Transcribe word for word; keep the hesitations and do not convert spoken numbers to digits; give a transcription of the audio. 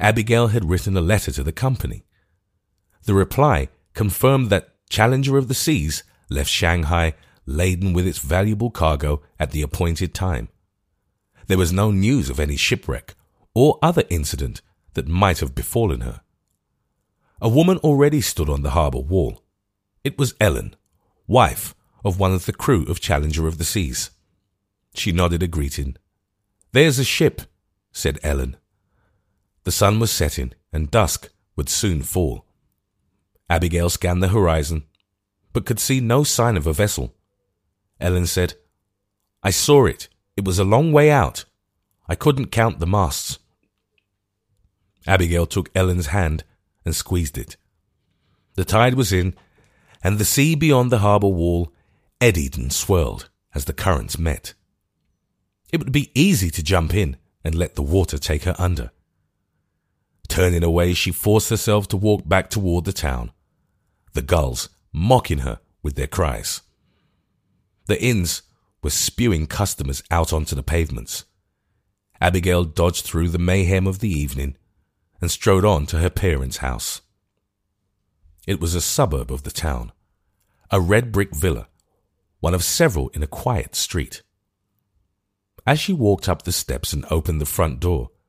Abigail had written a letter to the company. The reply confirmed that Challenger of the Seas left Shanghai laden with its valuable cargo at the appointed time. There was no news of any shipwreck or other incident that might have befallen her. A woman already stood on the harbour wall. It was Ellen, wife of one of the crew of Challenger of the Seas. She nodded a greeting. "There's a ship," said Ellen. The sun was setting and dusk would soon fall. Abigail scanned the horizon, but could see no sign of a vessel. Ellen said, "I saw it. It was a long way out. I couldn't count the masts." Abigail took Ellen's hand and squeezed it. The tide was in, and the sea beyond the harbour wall eddied and swirled as the currents met. It would be easy to jump in and let the water take her under. Turning away, she forced herself to walk back toward the town, the gulls mocking her with their cries. The inns were spewing customers out onto the pavements. Abigail dodged through the mayhem of the evening and strode on to her parents' house. It was a suburb of the town, a red brick villa, one of several in a quiet street. As she walked up the steps and opened the front door,